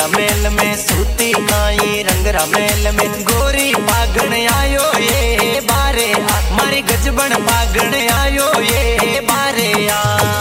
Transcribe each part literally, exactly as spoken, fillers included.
Rangra mail में सूती खाई रंगरा मेल में गोरी पागण आयो ये बारे आ मारी गजबन पागण आयो ये बारे आ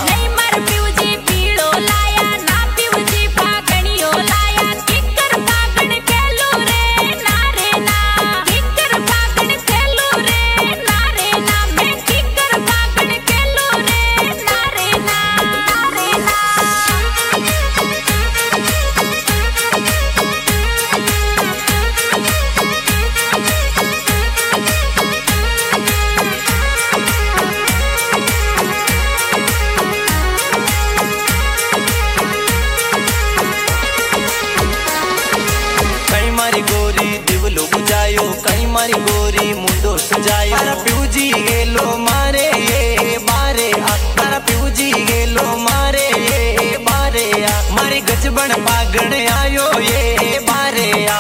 कई मारी गोरी मुंडो सजायो तारा प्यूजी गेलो मारे ये बारे आ तारा प्यूजी गेलो मारे ये बारे आ मारी गजबन पागण आयो ये बारे आ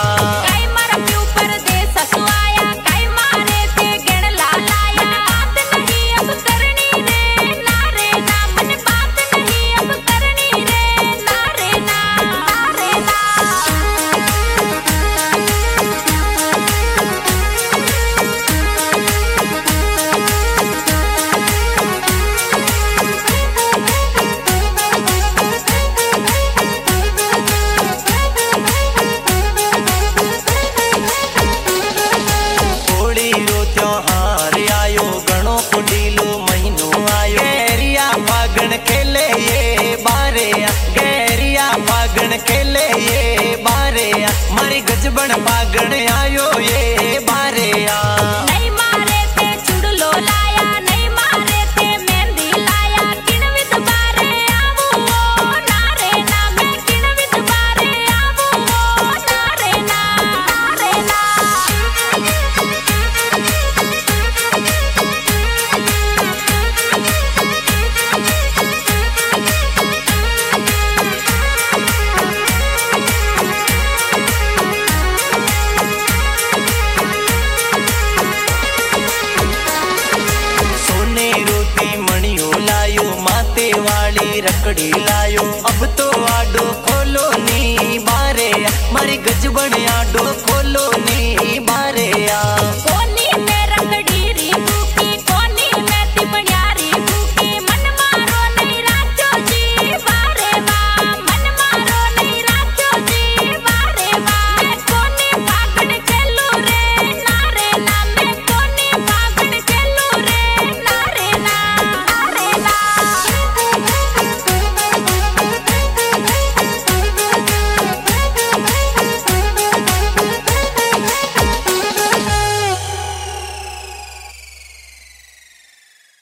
खेले ये बारे गहरिया पागण खेले ये बारे मारी गजबन पागण आयो ये बारे नहीं मारे ते चुड़लो लाया नहीं मारे ते मेहंदी लाया किन विद बारे आवो नारे ना मैं किन विद बारे आवो नारे ना नारे ना वाली रकड़ी लायो अब तो आडो खोलो नी बारे मारी गजबन आडो खोलो नी।